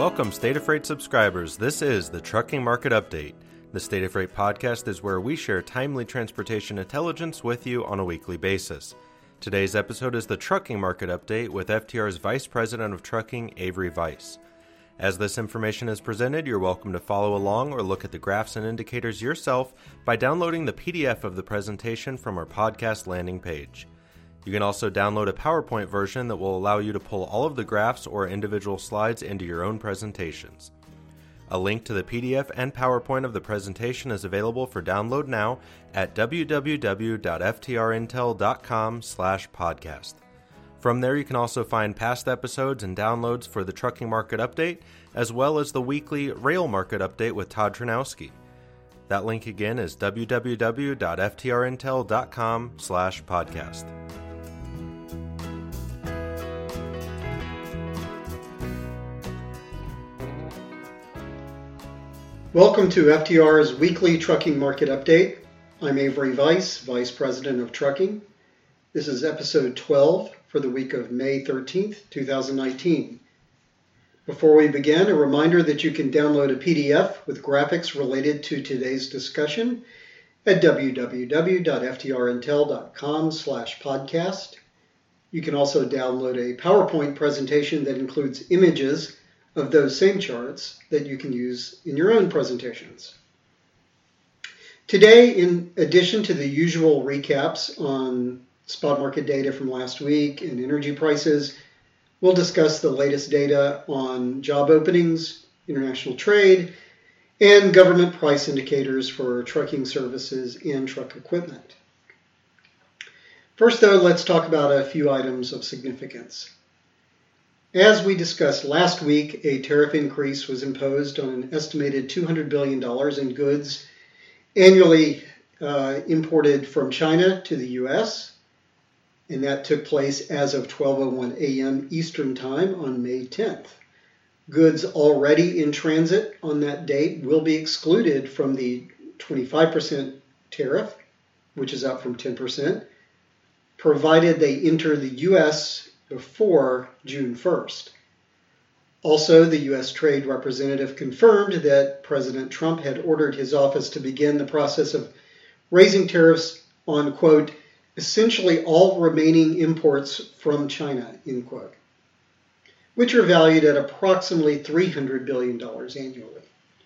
Welcome, State of Freight subscribers. This is the Trucking Market Update. The State of Freight podcast is where we share timely transportation intelligence with you on a weekly basis. Today's episode is the Trucking Market Update with FTR's Vice President of Trucking, Avery Weiss. As this information is presented, you're welcome to follow along or look at the graphs and indicators yourself by downloading the PDF of the presentation from our podcast landing page. You can also download a PowerPoint version that will allow you to pull all of the graphs or individual slides into your own presentations. A link to the PDF and PowerPoint of the presentation is available for download now at www.ftrintel.com/podcast. From there, you can also find past episodes and downloads for the Trucking Market Update, as well as the weekly Rail Market Update with Todd Tranowski. That link again is www.ftrintel.com/podcast. Welcome to FTR's weekly Trucking Market Update. I'm Avery Weiss, Vice President of Trucking. This is episode 12 for the week of May 13th, 2019. Before we begin, a reminder that you can download a PDF with graphics related to today's discussion at www.ftrintel.com/podcast. You can also download a PowerPoint presentation that includes images of those same charts that you can use in your own presentations. Today, in addition to the usual recaps on spot market data from last week and energy prices, we'll discuss the latest data on job openings, international trade, and government price indicators for trucking services and truck equipment. First, though, let's talk about a few items of significance. As we discussed last week, a tariff increase was imposed on an estimated $200 billion in goods annually imported from China to the U.S., and that took place as of 12:01 a.m. Eastern Time on May 10th. Goods already in transit on that date will be excluded from the 25% tariff, which is up from 10%, provided they enter the U.S. before June 1st. Also, the U.S. Trade Representative confirmed that President Trump had ordered his office to begin the process of raising tariffs on, quote, essentially all remaining imports from China, end quote, which are valued at approximately $300 billion annually.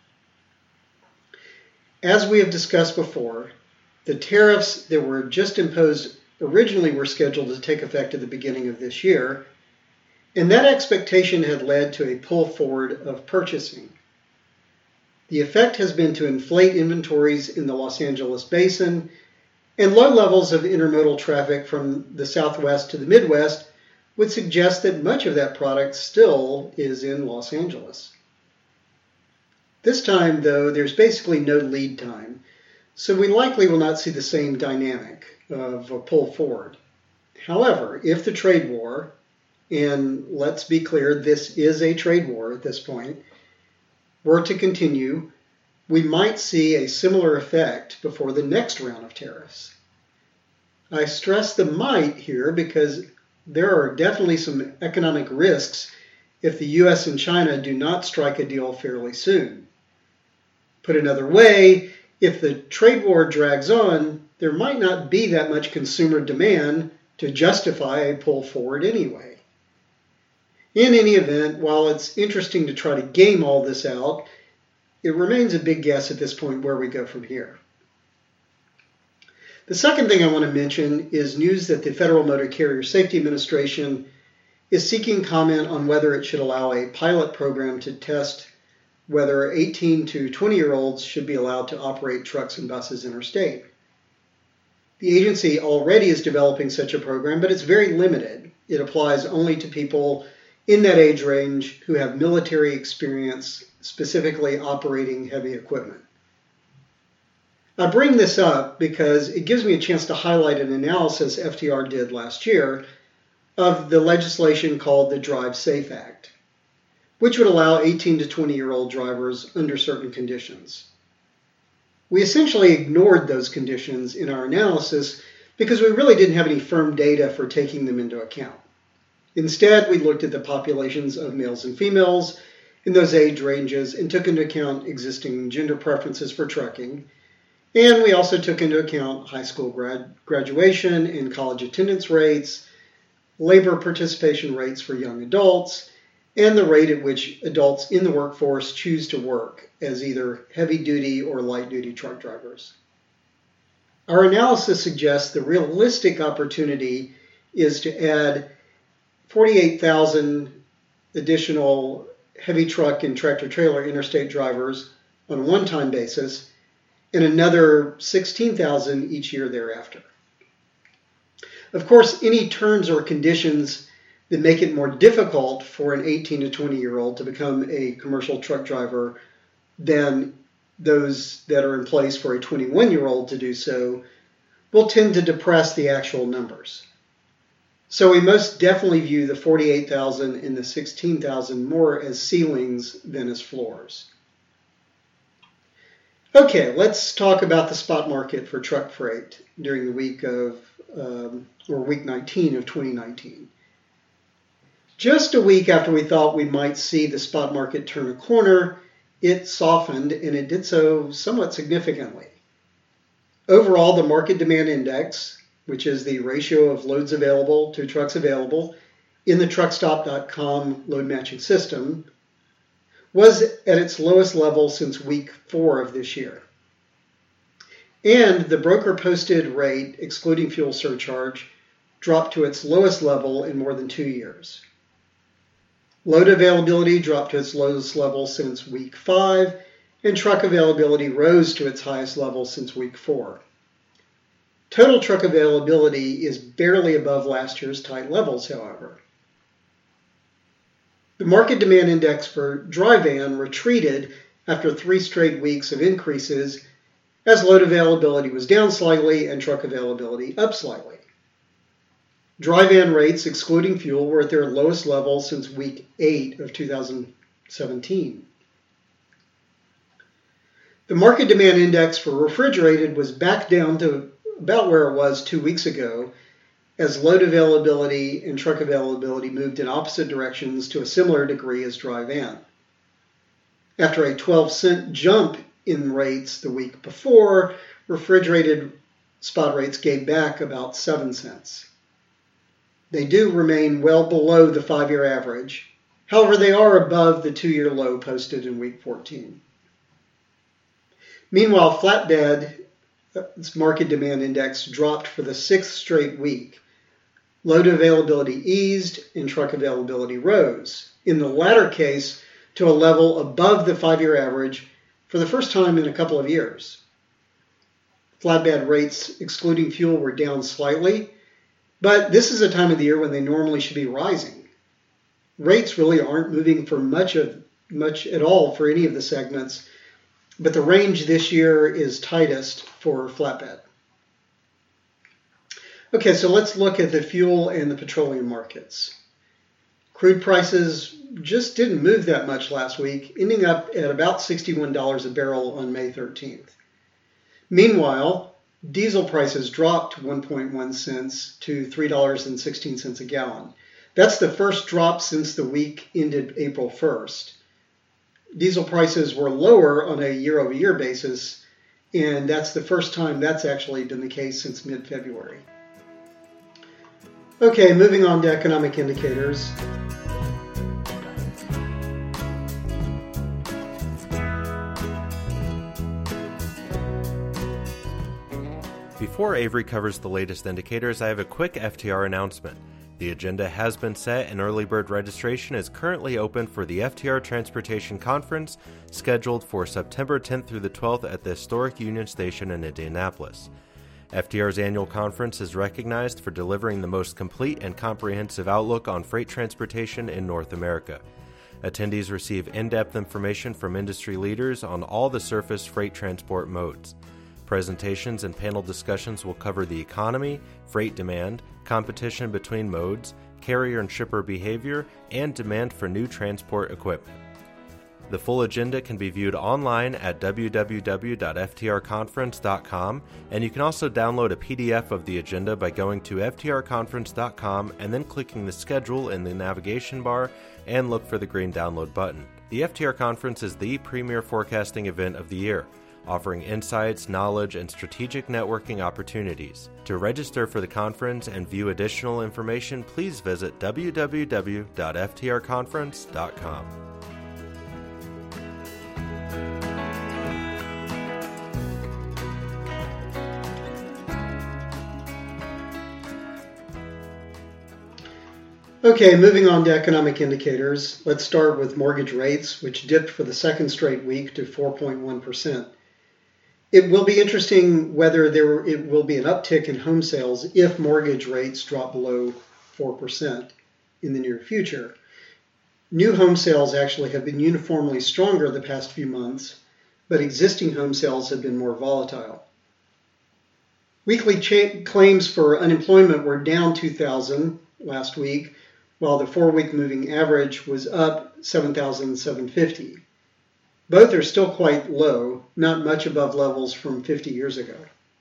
As we have discussed before, the tariffs that were just imposed originally were scheduled to take effect at the beginning of this year, and that expectation had led to a pull forward of purchasing. The effect has been to inflate inventories in the Los Angeles basin, and low levels of intermodal traffic from the Southwest to the Midwest would suggest that much of that product still is in Los Angeles. This time, though, there's basically no lead time, so we likely will not see the same dynamic of a pull forward. However, if the trade war, and let's be clear, this is a trade war at this point, were to continue, we might see a similar effect before the next round of tariffs. I stress the might here because there are definitely some economic risks if the U.S. and China do not strike a deal fairly soon. Put another way, if the trade war drags on, there might not be that much consumer demand to justify a pull forward anyway. In any event, while it's interesting to try to game all this out, it remains a big guess at this point where we go from here. The second thing I want to mention is news that the Federal Motor Carrier Safety Administration is seeking comment on whether it should allow a pilot program to test whether 18 to 20-year-olds should be allowed to operate trucks and buses interstate. The agency already is developing such a program, but it's very limited. It applies only to people in that age range who have military experience, specifically operating heavy equipment. I bring this up because it gives me a chance to highlight an analysis FTR did last year of the legislation called the Drive Safe Act, which would allow 18 to 20-year-old drivers under certain conditions. We essentially ignored those conditions in our analysis because we really didn't have any firm data for taking them into account. Instead, we looked at the populations of males and females in those age ranges and took into account existing gender preferences for trucking. And we also took into account high school graduation and college attendance rates, labor participation rates for young adults, and the rate at which adults in the workforce choose to work as either heavy-duty or light-duty truck drivers. Our analysis suggests the realistic opportunity is to add 48,000 additional heavy truck and tractor-trailer interstate drivers on a one-time basis and another 16,000 each year thereafter. Of course, any terms or conditions that make it more difficult for an 18 to 20-year-old to become a commercial truck driver than those that are in place for a 21-year-old to do so will tend to depress the actual numbers. So we most definitely view the 48,000 and the 16,000 more as ceilings than as floors. Okay, let's talk about the spot market for truck freight during the week of, week 19 of 2019. Just a week after we thought we might see the spot market turn a corner, it softened, and it did so somewhat significantly. Overall, the market demand index, which is the ratio of loads available to trucks available in the truckstop.com load matching system, was at its lowest level since week 4 of this year. And the broker posted rate, excluding fuel surcharge, dropped to its lowest level in more than 2 years. Load availability dropped to its lowest level since week 5, and truck availability rose to its highest level since week 4. Total truck availability is barely above last year's tight levels, however. The market demand index for dry van retreated after 3 straight weeks of increases as load availability was down slightly and truck availability up slightly. Dry van rates, excluding fuel, were at their lowest level since week 8 of 2017. The market demand index for refrigerated was back down to about where it was 2 weeks ago, as load availability and truck availability moved in opposite directions to a similar degree as dry van. After a 12-cent jump in rates the week before, refrigerated spot rates gave back about 7 cents. They do remain well below the 5-year average. However, they are above the 2-year low posted in week 14. Meanwhile, flatbed's market demand index dropped for the 6th straight week. Load availability eased and truck availability rose, in the latter case to a level above the 5-year average for the first time in a couple of years. Flatbed rates, excluding fuel, were down slightly, but this is a time of the year when they normally should be rising. Rates really aren't moving for much at all for any of the segments, but the range this year is tightest for flatbed. Okay, so let's look at the fuel and the petroleum markets. Crude prices just didn't move that much last week, ending up at about $61 a barrel on May 13th. Meanwhile, diesel prices dropped 1.1 cents to $3.16 a gallon. That's the first drop since the week ended April 1st. Diesel prices were lower on a year-over-year basis, and that's the first time that's actually been the case since mid-February. Okay, moving on to economic indicators. Before Avery covers the latest indicators, I have a quick FTR announcement. The agenda has been set and early bird registration is currently open for the FTR Transportation Conference, scheduled for September 10th through the 12th at the historic Union Station in Indianapolis. FTR's annual conference is recognized for delivering the most complete and comprehensive outlook on freight transportation in North America. Attendees receive in-depth information from industry leaders on all the surface freight transport modes. Presentations and panel discussions will cover the economy, freight demand, competition between modes, carrier and shipper behavior, and demand for new transport equipment. The full agenda can be viewed online at www.ftrconference.com, and you can also download a PDF of the agenda by going to ftrconference.com and then clicking the schedule in the navigation bar and look for the green download button. The FTR Conference is the premier forecasting event of the year, offering insights, knowledge, and strategic networking opportunities. To register for the conference and view additional information, please visit www.ftrconference.com. Okay, moving on to economic indicators. Let's start with mortgage rates, which dipped for the second straight week to 4.1%. It will be interesting whether it will be an uptick in home sales if mortgage rates drop below 4% in the near future. New home sales actually have been uniformly stronger the past few months, but existing home sales have been more volatile. Weekly claims for unemployment were down 2,000 last week, while the 4-week moving average was up 7,750. Both are still quite low, not much above levels from 50 years ago.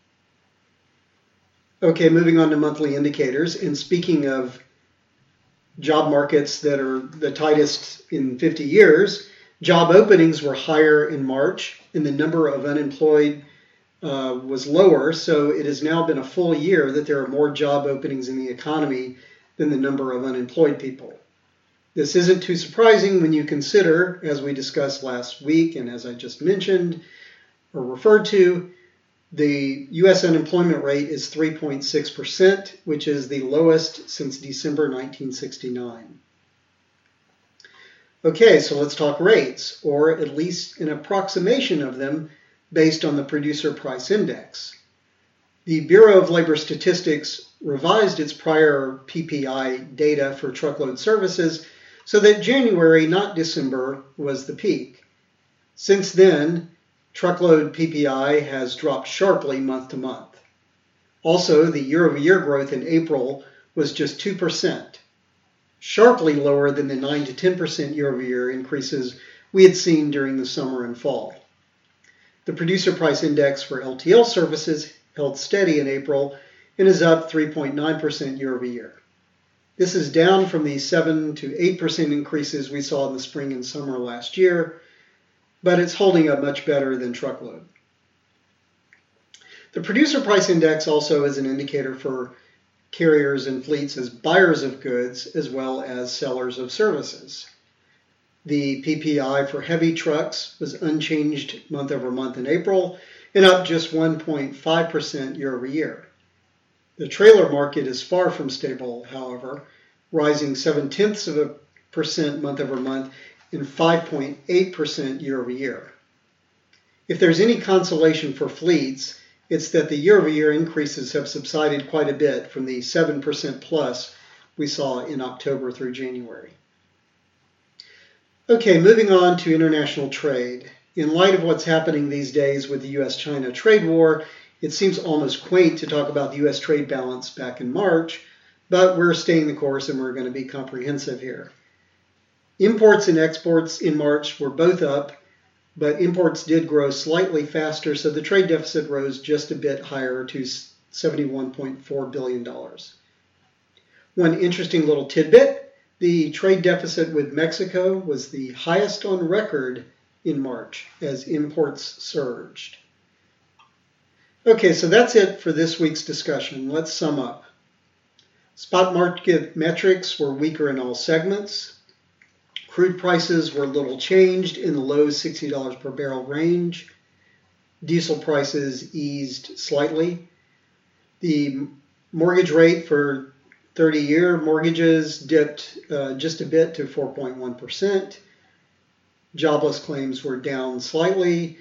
Okay, moving on to monthly indicators. And speaking of job markets that are the tightest in 50 years, job openings were higher in March, and the number of unemployed was lower, so it has now been a full year that there are more job openings in the economy than the number of unemployed people. This isn't too surprising when you consider, as we discussed last week and as I just mentioned or referred to, the U.S. unemployment rate is 3.6%, which is the lowest since December 1969. Okay, so let's talk rates, or at least an approximation of them based on the Producer Price Index. The Bureau of Labor Statistics revised its prior PPI data for truckload services so that January, not December, was the peak. Since then, truckload PPI has dropped sharply month to month. Also, the year-over-year growth in April was just 2%, sharply lower than the 9 to 10% year-over-year increases we had seen during the summer and fall. The Producer Price Index for LTL services held steady in April and is up 3.9% year-over-year. This is down from the 7 to 8% increases we saw in the spring and summer last year, but it's holding up much better than truckload. The Producer Price Index also is an indicator for carriers and fleets as buyers of goods as well as sellers of services. The PPI for heavy trucks was unchanged month over month in April and up just 1.5% year over year. The trailer market is far from stable, however, rising 0.7% month over month and 5.8% year over year. If there's any consolation for fleets, it's that the year-over-year increases have subsided quite a bit from the 7% plus we saw in October through January. Okay, moving on to international trade. In light of what's happening these days with the U.S.-China trade war, it seems almost quaint to talk about the U.S. trade balance back in March, but we're staying the course and we're going to be comprehensive here. Imports and exports in March were both up, but imports did grow slightly faster, so the trade deficit rose just a bit higher to $71.4 billion. One interesting little tidbit, the trade deficit with Mexico was the highest on record in March as imports surged. Okay, so that's it for this week's discussion. Let's sum up. Spot market metrics were weaker in all segments. Crude prices were little changed in the low $60 per barrel range. Diesel prices eased slightly. The mortgage rate for 30-year mortgages dipped just a bit to 4.1%. Jobless claims were down slightly.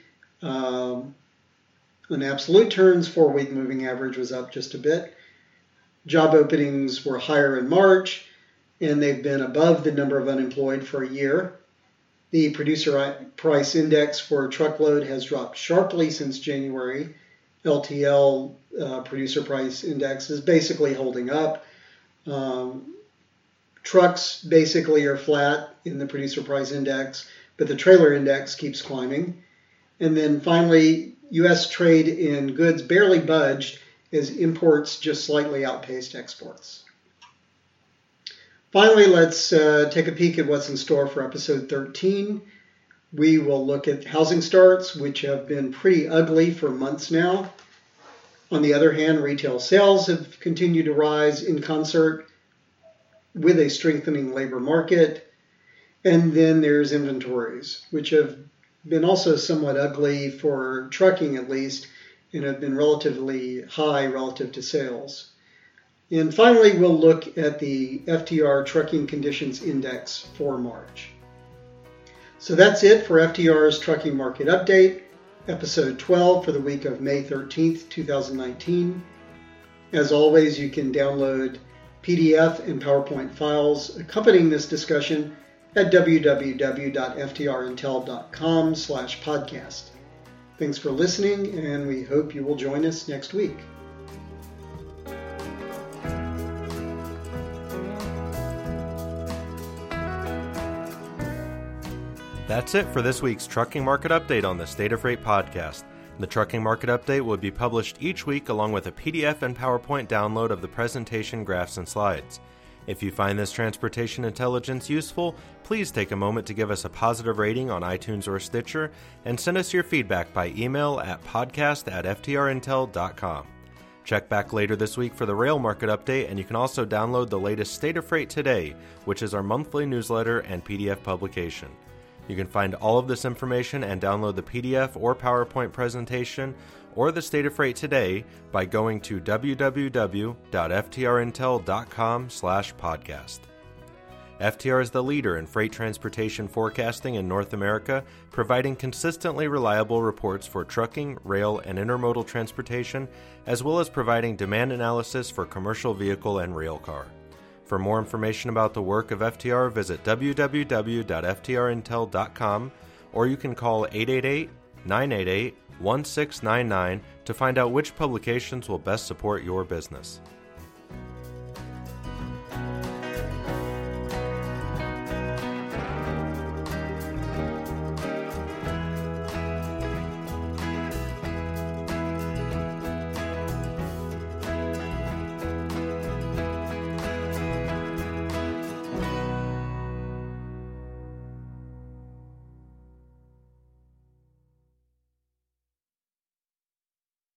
In absolute terms, 4-week moving average was up just a bit. Job openings were higher in March, and they've been above the number of unemployed for a year. The Producer Price Index for truckload has dropped sharply since January. LTL Producer Price Index is basically holding up. Trucks basically are flat in the Producer Price Index, but the trailer index keeps climbing. And then finally, U.S. trade in goods barely budged as imports just slightly outpaced exports. Finally, let's take a peek at what's in store for episode 13. We will look at housing starts, which have been pretty ugly for months now. On the other hand, retail sales have continued to rise in concert with a strengthening labor market. And then there's inventories, which have been also somewhat ugly for trucking at least, and have been relatively high relative to sales. And finally, we'll look at the FTR Trucking Conditions Index for March. So that's it for FTR's Trucking Market Update, episode 12 for the week of May 13th, 2019. As always, you can download PDF and PowerPoint files accompanying this discussion at www.ftrintel.com/podcast. Thanks for listening, and we hope you will join us next week. That's it for this week's Trucking Market Update on the State of Freight podcast. The Trucking Market Update will be published each week along with a PDF and PowerPoint download of the presentation, graphs, and slides. If you find this transportation intelligence useful, please take a moment to give us a positive rating on iTunes or Stitcher and send us your feedback by email at podcast@ftrintel.com. Check back later this week for the Rail Market Update, and you can also download the latest State of Freight Today, which is our monthly newsletter and PDF publication. You can find all of this information and download the PDF or PowerPoint presentation or the State of Freight Today by going to www.ftrintel.com/podcast. FTR is the leader in freight transportation forecasting in North America, providing consistently reliable reports for trucking, rail, and intermodal transportation, as well as providing demand analysis for commercial vehicle and rail car. For more information about the work of FTR, visit www.ftrintel.com, or you can call 888-988-1699 to find out which publications will best support your business.